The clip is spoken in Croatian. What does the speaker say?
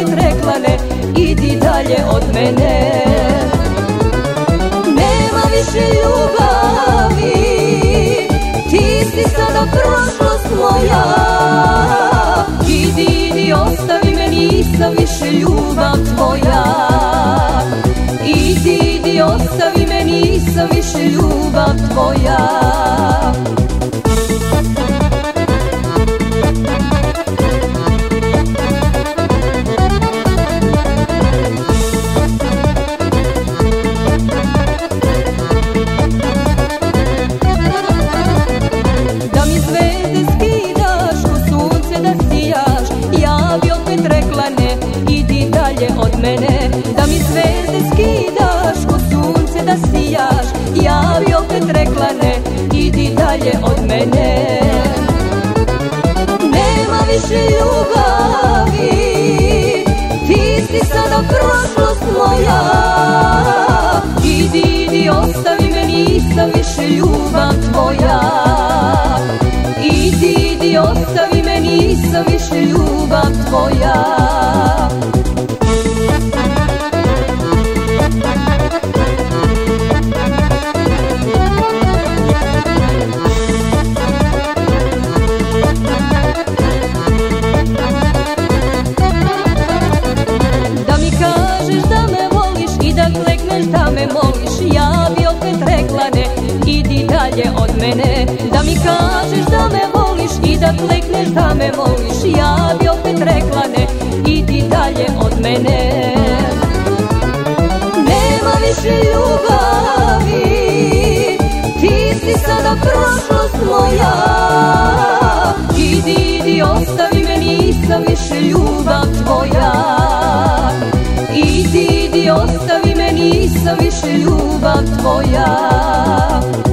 opet rekla ne, idi dalje od mene. Nema više ljubavi, ti si sada prošlost moja. Idi, ostavi me, nisam više ljubav tvoja. Idi, ostavi me, nisam više ljubav tvoja. Da mi zvezde skidaš, ko sunce da sijaš, ja bi opet rekla ne, idi dalje od mene. Da mi zvezde skidaš, ko sunce da sijaš, ja bi opet rekla ne, idi dalje od mene. Nema više ljubavi, ti si sada prošlost moja. Idi, ostavi me, nisam više ljubav tvoja. Idi, ostavi me, nisam više ljubav tvoja. Da mi kažeš da me voliš i da klekneš da me moliš, ja bi opet rekla ne, idi dalje od mene. Da mi kažeš da me voliš i da klekneš da me moliš, ja bi opet rekla ne, idi dalje od mene. Nema više ljubavi, ti si sada prošlost moja. Idi, ostavi me, nisam više ljubav tvoja. Idi, ostavi me, nisam više ljubav tvoja.